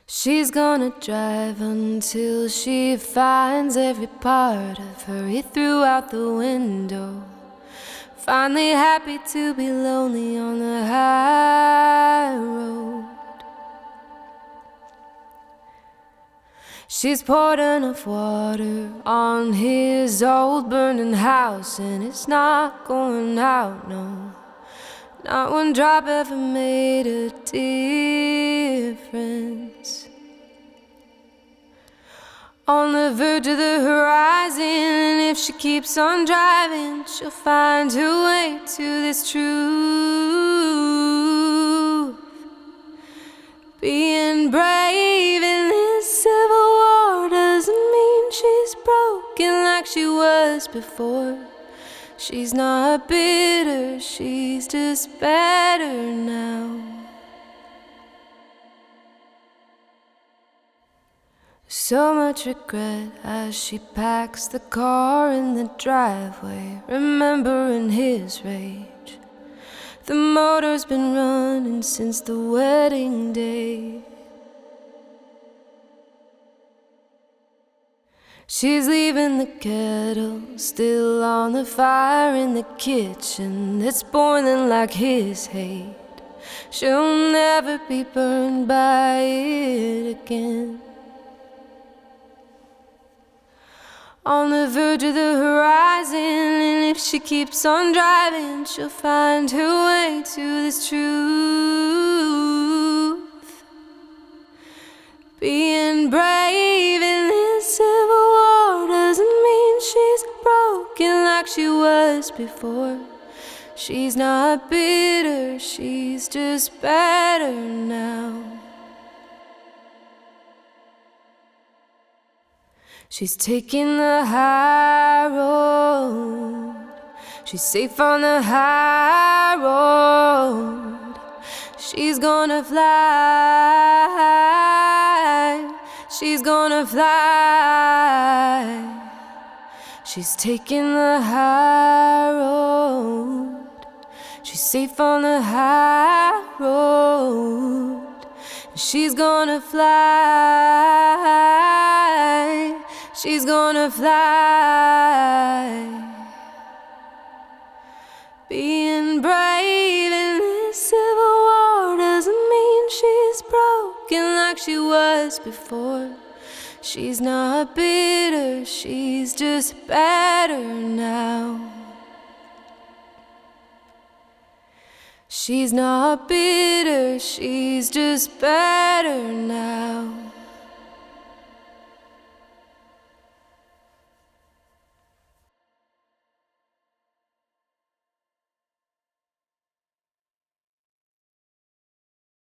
She's gonna drive until she finds every part of her threw out the window. Finally happy to be lonely on the high road. She's poured enough water on his old burning house, and it's not going out, no. Not one drop ever made a difference. On the verge of the horizon, and if she keeps on driving, she'll find her way to this truth. Being brave in this civil war doesn't mean she's broken like she was before. She's not bitter, she's just better now. So much regret as she packs the car in the driveway, remembering his rage. The motor's been running since the wedding day. She's leaving the kettle still on the fire in the kitchen that's boiling like his hate. She'll never be burned by it again. On the verge of the horizon, and if she keeps on driving, she'll find her way to this truth. Being brave in this civil war doesn't mean she's broken like she was before. She's not bitter, she's just better now. She's taking the high road. She's safe on the high road. She's gonna fly. She's gonna fly. She's taking the high road. She's safe on the high road. She's gonna fly. She's gonna fly. Being brave in this civil war doesn't mean she's broken like she was before. She's not bitter, she's just better now. She's not bitter, she's just better now.